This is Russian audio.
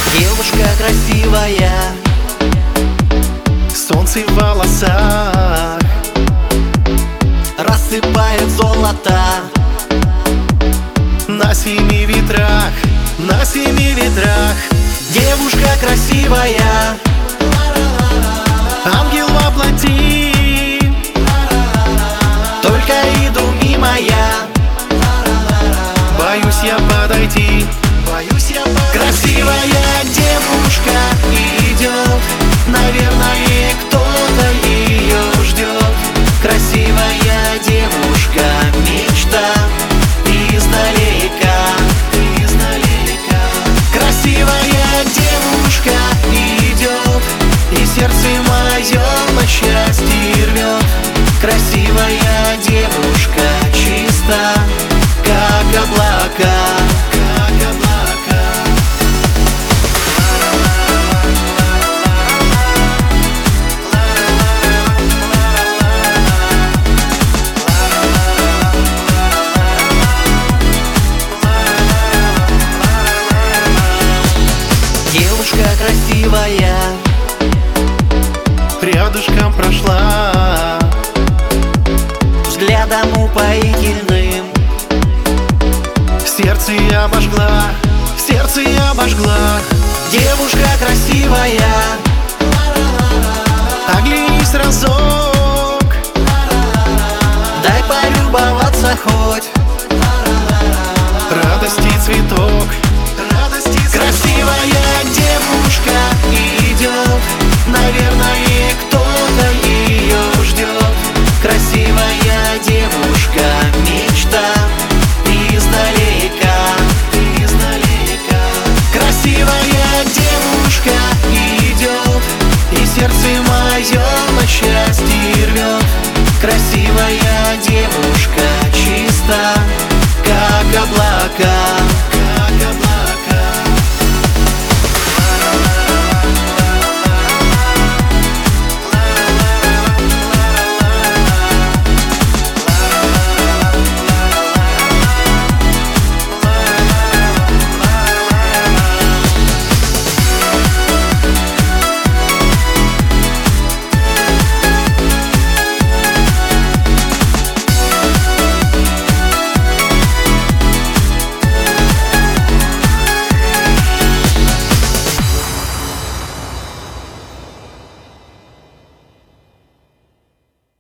Девушка красивая, солнце в волосах рассыпает золото на семи ветрах, на семи ветрах. Девушка красивая, Ангел воплоти, только иду мимо я. боюсь я подойти, боюсь я подойти. Красивая девушка идет, наверное, кто-то ее ждет. Красивая девушка, мечта издалека, издалека. Красивая девушка идет, и сердце мое на счастье рвет. Красивая девушка, чиста, как облака, как облака. Девушка красивая, Рядышком прошла, взглядом упоительным сердце я обожгла, сердце я обожгла. девушка красивая, Оглянись разок, дай полюбоваться хоть. радости цветок,